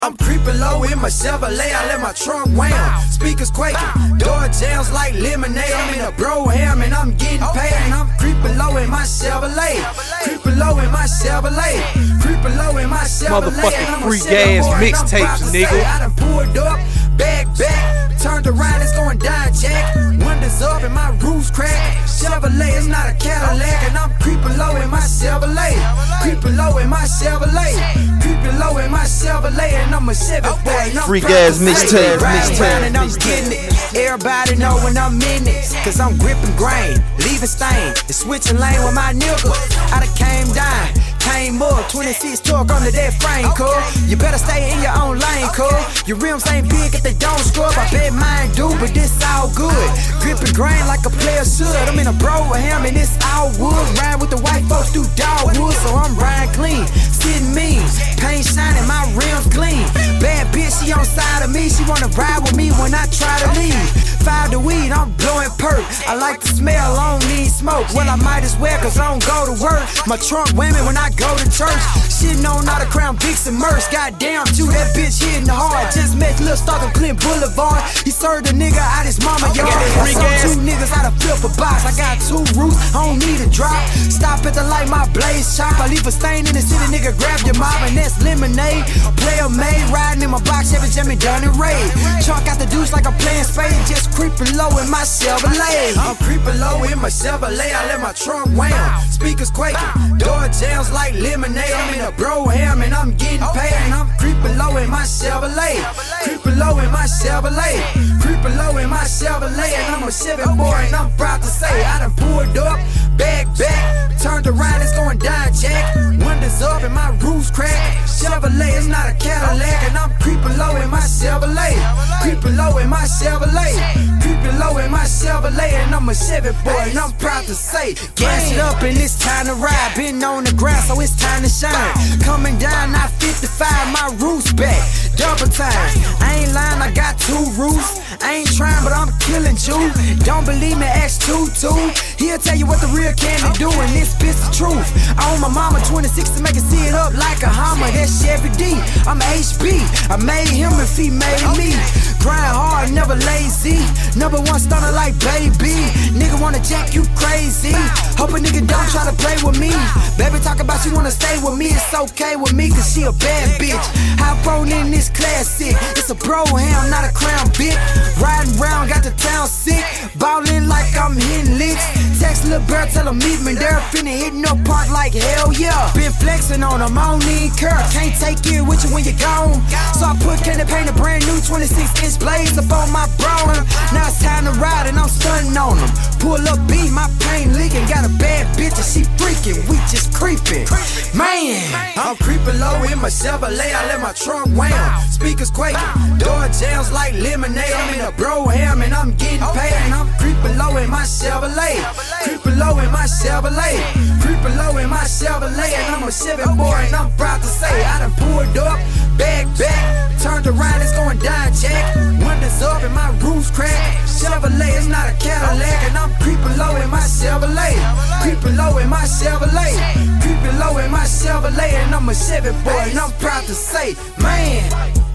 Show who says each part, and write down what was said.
Speaker 1: I'm creeping low in my Chevrolet, I let my trunk wham. Speakers quaking, door jams like lemonade. I'm in a bro-ham and I'm getting paid. And I'm creeping low in my Chevrolet. Creeping low in my Chevrolet. Creeping low in my Chevrolet.
Speaker 2: Motherfucking free gas mixtapes, nigga.
Speaker 1: I done pulled up, back, turned around, it's going down, Jack. Windows up and my roof's cracked. Chevrolet is not a Cadillac, and I'm creeping low in my Chevrolet. Creeping low in my Chevrolet. Creeping low in my Chevrolet, and I'm a Chevy boy.
Speaker 2: Free gas mixtape,
Speaker 1: and I'm getting it. Everybody know when I'm in it, cause I'm gripping grain, leaving stain, and switching lane with my nigga. I done came down, came up, 26 torque under that frame, cuz. You better stay in your own lane, cuz. Your rims ain't big if they don't scrub. I bet mine do, but this all good. Gripping grain like a player should. I'm in a bro-ham and it's all wood. Ride with the white folks through dogwood, so I'm riding clean, sitting mean, paint shining, my rims clean. Bad bitch, she on side of me, she wanna ride with me when I try to leave. 5 to weed, I'm blowing perk. I like the smell, I don't need smoke. Well, I might as well, cause I don't go to work. My trunk women when I go to church. Shitting on all the Crown Vics and Merce. Goddamn, too, that bitch hitting hard. Just met Lil Stark on Clint Boulevard. He served a nigga out his mama yard. I saw 2 niggas out of flip a box. I got 2 roofs, I don't need a drop. Stop at the light, my blaze chop. I leave a stain in the city, nigga, grab your mob, and that's lemonade. Player made, riding in my box, Chevy Jimmy done and raid. Chalk out the deuce like I'm playing spade. Just creeping low in my Chevrolet. I'm creeping low in my Chevrolet, I let my trunk wham. Speakers quaking, door jams like lemonade. I'm in a bro-ham and I'm getting paid. And I'm creeping low in my Chevrolet. Creeping low in my Chevrolet. Creeping low in my Chevrolet. And I'm a Chevy boy and I'm proud to say I done pulled up, back, turned around, it's going down, Jack. Windows up and my roof's cracked. Chevrolet is not a Cadillac, and I'm creeping low in my Chevrolet. Creeping low in my Chevrolet. Creeping low in my Chevrolet, and I'm a Chevy boy, and I'm proud to say, gas it up and it's time to ride. Been on the ground, so it's time to shine. Coming down, I 55, my roof's back. Double time. I ain't lying, I got 2 roofs. I ain't trying, but I'm killing you. Don't believe me, ask Tutu. He'll tell you what the real candy do, and this bitch the truth. I own my mama 26 to make it see it up like a Hummer. That's Chevy D. I'm HB. I made him if he made me. Grind hard, never lazy. Number 1 stunner like baby. Nigga wanna jack, you crazy. Hope a nigga don't try to play with me. Baby talk about she wanna stay with me. It's okay with me, cause she a bad bitch. Hop on in this classic. It's a bro-ham, not a Crown Vic. Riding round, got the town sick. Ballin' like I'm hitting licks. Text Lil Bird, tell him meet me there. Finna hitting up park like hell yeah. Been flexing on him, I don't need curve. Can't take it with you when you're gone. So I put candy paint a brand new 26-inch blades up on my bro. Now it's time to ride and I'm stunting on him. Pull up beat, my paint leaking. Got a bad bitch and she freaking. We just creeping. Man, I'm creeping low in my Chevrolet, I let my trunk wham. Speakers quaking, door jams like lemonade. I'm in a bro-ham and I'm getting paid. And I'm creeping low in my Chevrolet. Creeping low in my Chevrolet. Creeping low in my Chevrolet. And I'm a Chevy boy and I'm proud to say I done pulled up, back, turned around, it's going down, Jack. Windows up and my roof's cracked. Chevrolet is not a Cadillac, and I'm creeping low in my Chevrolet. Creeping low in my Chevrolet. Creeping low in my Chevrolet, and I'm a Chevy boy and I'm proud to say, man.